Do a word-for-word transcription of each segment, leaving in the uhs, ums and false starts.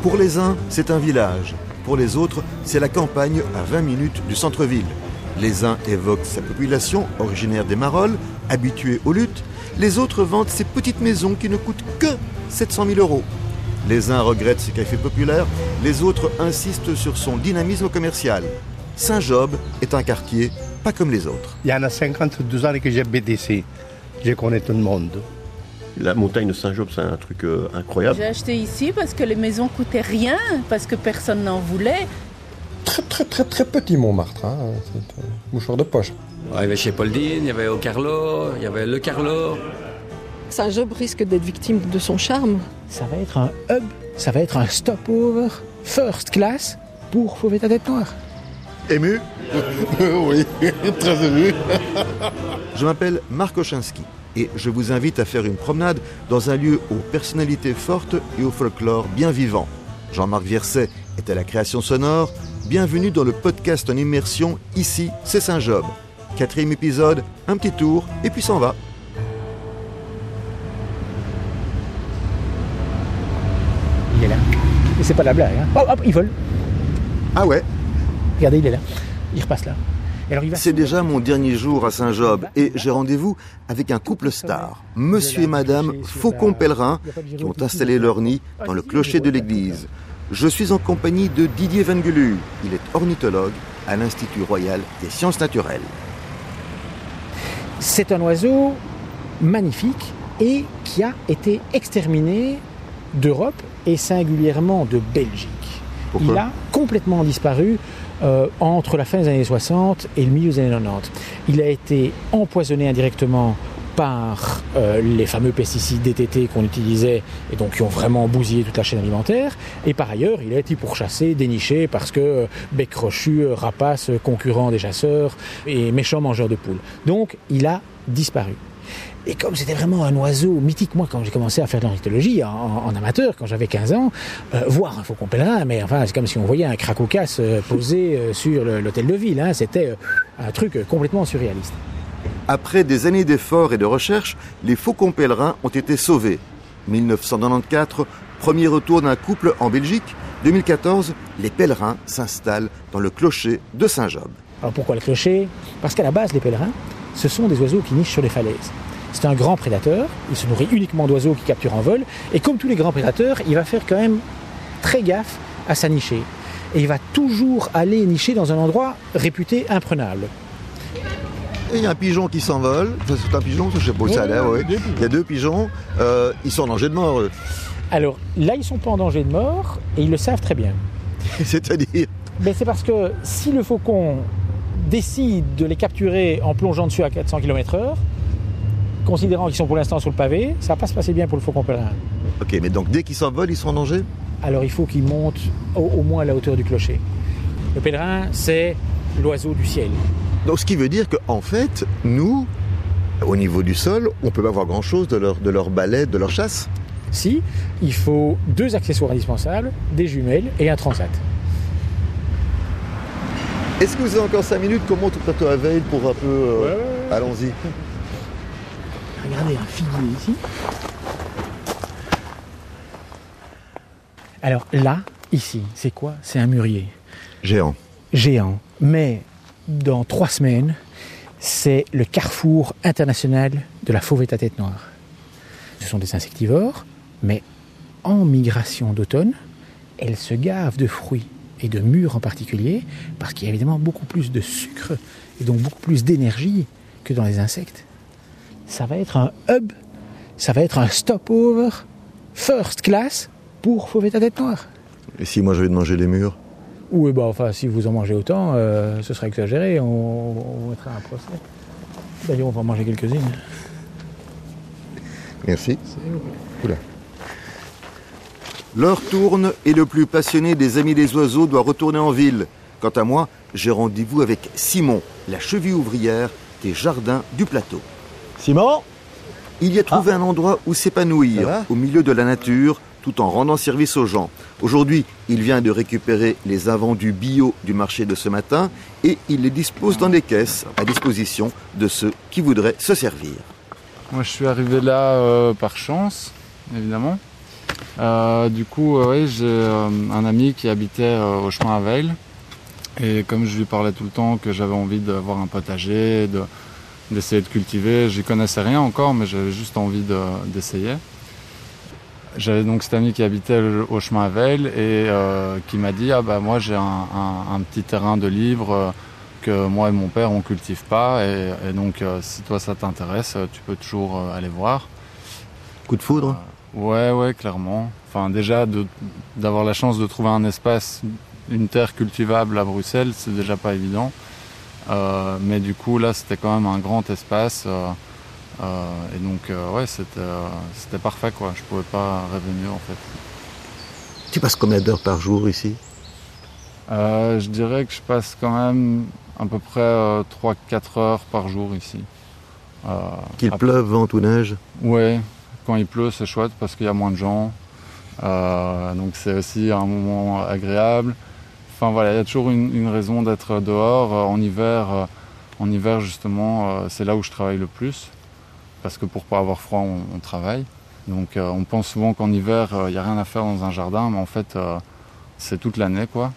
Pour les uns, c'est un village. Pour les autres, c'est la campagne à vingt minutes du centre-ville. Les uns évoquent sa population, originaire des Marolles, habituée aux luttes. Les autres vantent ces petites maisons qui ne coûtent que sept cent mille euros. Les uns regrettent ses cafés populaires, les autres insistent sur son dynamisme commercial. Saint-Job est un quartier pas comme les autres. Il y en a cinquante-deux ans que j'habite ici. Je connais tout le monde. La montagne de Saint-Job, c'est un truc euh, incroyable. J'ai acheté ici parce que les maisons coûtaient rien, parce que personne n'en voulait. Très très très très petit Montmartre, hein. C'est un mouchoir de poche. Il y avait chez Pauldine, il y avait au Carlo, il y avait le Carlo. Saint-Job risque d'être victime de son charme. Ça va être un hub, ça va être un stopover first class pour Fauvetat-Tête-Noire. Ému ? Oui, très ému. Je m'appelle Marc Ochinski et je vous invite à faire une promenade dans un lieu aux personnalités fortes et au folklore bien vivant. Jean-Marc Vierset est à la création sonore. Bienvenue dans le podcast en immersion. Ici, c'est Saint-Job. Quatrième épisode, un petit tour et puis s'en va. Il est là. Et c'est pas de la blague. Hein. Hop, hop, il vole. Ah ouais ? Regardez, il est là. Il repasse là. Alors, il va C'est déjà mon dernier jour à Saint-Job et j'ai rendez-vous avec un couple star, Monsieur et Madame Faucon-Pèlerin, qui ont installé leur nid dans le clocher de l'église. Je suis en compagnie de Didier Van Gelu. Il est ornithologue à l'Institut royal des sciences naturelles. C'est un oiseau magnifique et qui a été exterminé d'Europe et singulièrement de Belgique. Pourquoi ? Il a complètement disparu euh, entre la fin des années soixante et le milieu des années quatre-vingt-dix. Il a été empoisonné indirectement par euh, les fameux pesticides D D T qu'on utilisait et donc qui ont vraiment bousillé toute la chaîne alimentaire. Et par ailleurs, il a été pourchassé, déniché parce que euh, bec crochu, euh, rapace, euh, concurrent des chasseurs et méchant mangeur de poules. Donc, il a disparu. Et comme c'était vraiment un oiseau mythique, moi, quand j'ai commencé à faire de l'ornithologie en, en amateur, quand j'avais quinze ans, euh, voir un faucon pèlerin, mais enfin, c'est comme si on voyait un cracocas euh, posé euh, sur le, l'hôtel de ville. Hein, c'était euh, un truc euh, complètement surréaliste. Après des années d'efforts et de recherche, les faucons pèlerins ont été sauvés. dix-neuf cent quatre-vingt-quatorze, premier retour d'un couple en Belgique. deux mille quatorze, les pèlerins s'installent dans le clocher de Saint-Job. Alors pourquoi le clocher ? Parce qu'à la base, les pèlerins, ce sont des oiseaux qui nichent sur les falaises. C'est un grand prédateur, il se nourrit uniquement d'oiseaux qu'il capture en vol, et comme tous les grands prédateurs, il va faire quand même très gaffe à sa nichée. Et il va toujours aller nicher dans un endroit réputé imprenable. Et il y a un pigeon qui s'envole. Enfin, c'est un pigeon, je sais pas où ça a l'air, oui. Il y a deux pigeons, euh, ils sont en danger de mort, eux. Alors là, ils ne sont pas en danger de mort, et ils le savent très bien. C'est-à-dire ? Mais c'est parce que si le faucon décide de les capturer en plongeant dessus à quatre cents kilomètres heure, considérant qu'ils sont pour l'instant sur le pavé, ça va pas se passer bien pour le faucon pèlerin. Ok, mais donc dès qu'ils s'envolent, ils sont en danger ? Alors il faut qu'ils montent au, au moins à la hauteur du clocher. Le pèlerin, c'est l'oiseau du ciel. Donc ce qui veut dire qu'en fait, nous, au niveau du sol, on peut pas voir grand-chose de leur, de leur balai, de leur chasse ? Si, il faut deux accessoires indispensables, des jumelles et un transat. Est-ce que vous avez encore cinq minutes qu'on monte au plateau à Veil pour un peu... Euh... Ouais, ouais, ouais. Allons-y. Regardez un figuier ici. Alors là, ici, c'est quoi ? C'est un mûrier. Géant. Géant. Mais dans trois semaines, c'est le carrefour international de la Fauvetat-Tête-Noire. Ce sont des insectivores, mais en migration d'automne, elles se gavent de fruits et de mûres en particulier, parce qu'il y a évidemment beaucoup plus de sucre et donc beaucoup plus d'énergie que dans les insectes. Ça va être un hub, ça va être un stopover first class pour Fauvetat-Tête-Noire. Et si moi j'avais de manger les murs ? Oui, bah, enfin, si vous en mangez autant, euh, ce serait exagéré, on, on mettra un procès. D'ailleurs, on va en manger quelques-unes. Merci. Oula. L'heure tourne et le plus passionné des amis des oiseaux doit retourner en ville. Quant à moi, j'ai rendez-vous avec Simon, la cheville ouvrière des jardins du plateau. Simon ? Il y a trouvé ah. un endroit où s'épanouir, au milieu de la nature, tout en rendant service aux gens. Aujourd'hui, il vient de récupérer les invendus bio du marché de ce matin et il les dispose dans des caisses à disposition de ceux qui voudraient se servir. Moi, je suis arrivé là euh, par chance, évidemment. Euh, du coup, euh, oui, j'ai euh, un ami qui habitait euh, au chemin à Veil. Et comme je lui parlais tout le temps que j'avais envie d'avoir un potager, de, d'essayer de cultiver, j'y connaissais rien encore, mais j'avais juste envie de, d'essayer. J'avais donc cet ami qui habitait au chemin à Veil et euh, qui m'a dit « Ah bah moi j'ai un, un, un petit terrain de libre euh, que moi et mon père on cultive pas et, et donc euh, si toi ça t'intéresse, tu peux toujours euh, aller voir. » Coup de foudre ? euh, Ouais, ouais, clairement. Enfin déjà de, d'avoir la chance de trouver un espace, une terre cultivable à Bruxelles, c'est déjà pas évident. Euh, mais du coup là c'était quand même un grand espace. Euh, Euh, et donc, euh, ouais, c'était, euh, c'était parfait, quoi. Je pouvais pas rêver mieux, en fait. Tu passes combien d'heures par jour ici ? euh, Je dirais que je passe quand même à peu près euh, trois à quatre heures par jour ici. Euh, Qu'il après... pleuve, vente ou neige ? Ouais, quand il pleut, c'est chouette parce qu'il y a moins de gens. Euh, donc, c'est aussi un moment agréable. Enfin, voilà, il y a toujours une, une raison d'être dehors. En hiver, euh, en hiver justement, euh, c'est là où je travaille le plus. Parce que pour pas avoir froid, on, on travaille. Donc euh, on pense souvent qu'en hiver, il euh, n'y a rien à faire dans un jardin, mais en fait, euh, c'est toute l'année, quoi.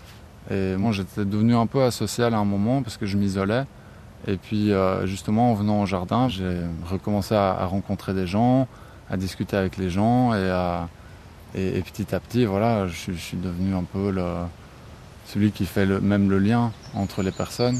Et moi, j'étais devenu un peu asocial à un moment parce que je m'isolais. Et puis, euh, justement, en venant au jardin, j'ai recommencé à, à rencontrer des gens, à discuter avec les gens. Et, à, et, et petit à petit, voilà, je, je suis devenu un peu le, celui qui fait le, même le lien entre les personnes.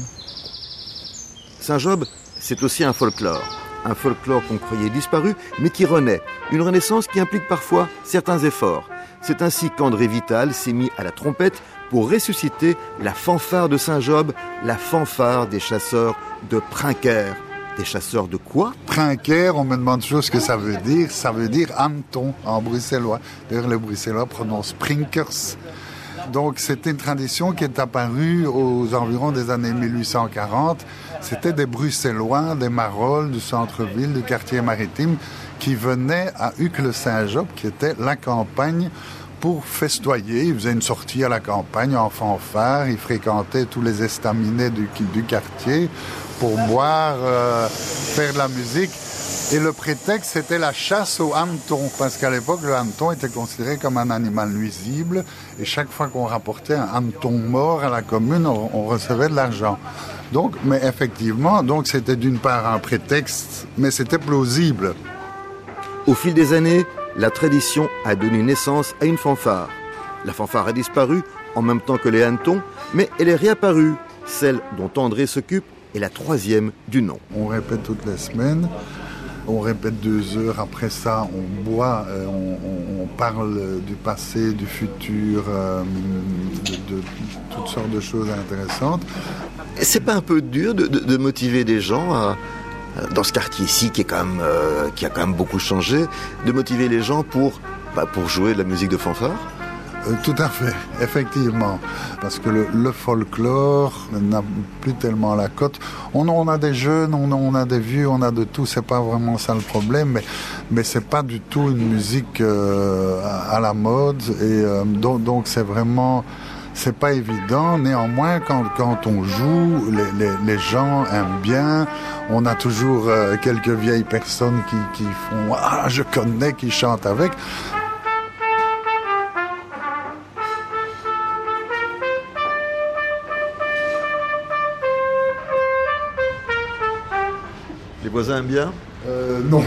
Saint-Job, c'est aussi un folklore. Un folklore qu'on croyait disparu, mais qui renaît. Une renaissance qui implique parfois certains efforts. C'est ainsi qu'André Vital s'est mis à la trompette pour ressusciter la fanfare de Saint-Job, la fanfare des chasseurs de Princaire. Des chasseurs de quoi ? Princaire, on me demande toujours ce que ça veut dire. Ça veut dire hanneton en bruxellois. D'ailleurs, les bruxellois prononcent prinkers. Donc c'était une tradition qui est apparue aux environs des années mille huit cent quarante. C'était des Bruxellois, des Marolles, du centre-ville, du quartier maritime, qui venaient à Uccle-Saint-Job, qui était la campagne, pour festoyer. Ils faisaient une sortie à la campagne en fanfare. Ils fréquentaient tous les estaminets du, du quartier pour boire, euh, faire de la musique. Et le prétexte, c'était la chasse au hanneton, parce qu'à l'époque, le hanneton était considéré comme un animal nuisible, et chaque fois qu'on rapportait un hanneton mort à la commune, on, on recevait de l'argent. Donc, mais effectivement, donc c'était d'une part un prétexte, mais c'était plausible. Au fil des années, la tradition a donné naissance à une fanfare. La fanfare a disparu en même temps que les hannetons, mais elle est réapparue. Celle dont André s'occupe est la troisième du nom. On répète toutes les semaines. On répète deux heures, après ça on boit, euh, on, on parle du passé, du futur, euh, de, de toutes sortes de choses intéressantes. C'est pas un peu dur de, de, de motiver des gens à, dans ce quartier-ci qui, est quand même, euh, qui a quand même beaucoup changé, de motiver les gens pour, bah, pour jouer de la musique de fanfare ? Euh, tout à fait, effectivement, parce que le, le folklore n'a plus tellement la cote. On, on a des jeunes, on, on a des vieux, on a de tout, c'est pas vraiment ça le problème, mais, mais c'est pas du tout une musique euh, à, à la mode, et euh, donc, donc c'est vraiment... C'est pas évident, néanmoins, quand, quand on joue, les, les, les gens aiment bien. On a toujours euh, quelques vieilles personnes qui, qui font « Ah, je connais », qui chantent avec. Les voisins aiment bien ? Euh, non.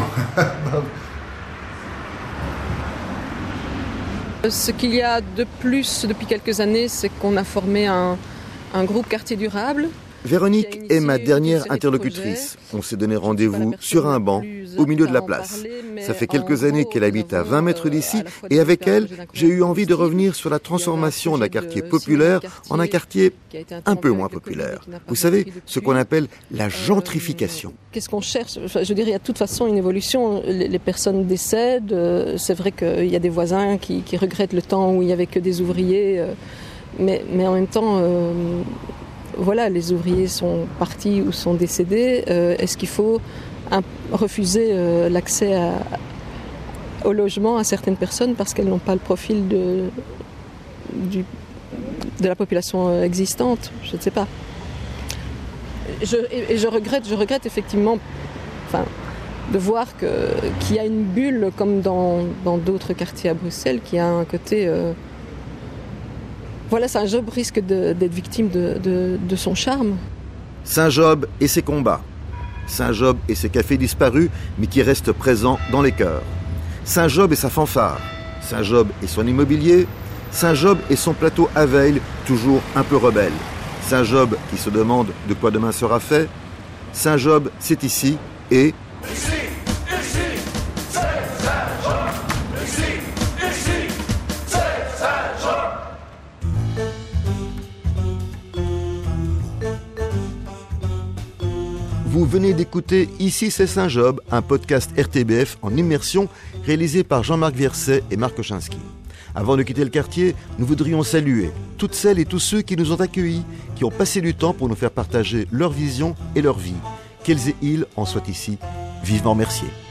Ce qu'il y a de plus depuis quelques années, c'est qu'on a formé un, un groupe quartier durable. Véronique est ma dernière interlocutrice. On s'est donné rendez-vous sur un banc, au milieu de la place. Ça fait quelques années qu'elle habite à vingt mètres d'ici, et avec elle, j'ai eu envie de revenir sur la transformation d'un quartier populaire en un quartier un peu moins populaire. Vous savez, ce qu'on appelle la gentrification. Qu'est-ce qu'on cherche ? Je veux dire, il y a de toute façon une évolution. Les personnes décèdent. C'est vrai qu'il y a des voisins qui, qui regrettent le temps où il n'y avait que des ouvriers. Mais, mais en même temps... Euh, Voilà, les ouvriers sont partis ou sont décédés. Euh, est-ce qu'il faut un, refuser euh, l'accès à, au logement à certaines personnes parce qu'elles n'ont pas le profil de, du, de la population existante ? Je ne sais pas. Je, et, et je regrette, je regrette effectivement. Enfin, de voir que, qu'il y a une bulle comme dans, dans d'autres quartiers à Bruxelles, qui a un côté... Euh, voilà, Saint-Job risque de, d'être victime de, de, de son charme. Saint-Job et ses combats. Saint-Job et ses cafés disparus, mais qui restent présents dans les cœurs. Saint-Job et sa fanfare. Saint-Job et son immobilier. Saint-Job et son plateau à veille, toujours un peu rebelle. Saint-Job qui se demande de quoi demain sera fait. Saint-Job, c'est ici et... Ici, ici, c'est Saint-Job. Ici, ici, c'est Saint-Job. Vous venez d'écouter Ici c'est Saint-Job, un podcast R T B F en immersion réalisé par Jean-Marc Verset et Marc Kochanski. Avant de quitter le quartier, nous voudrions saluer toutes celles et tous ceux qui nous ont accueillis, qui ont passé du temps pour nous faire partager leur vision et leur vie. Qu'elles et ils en soient ici vivement remerciés.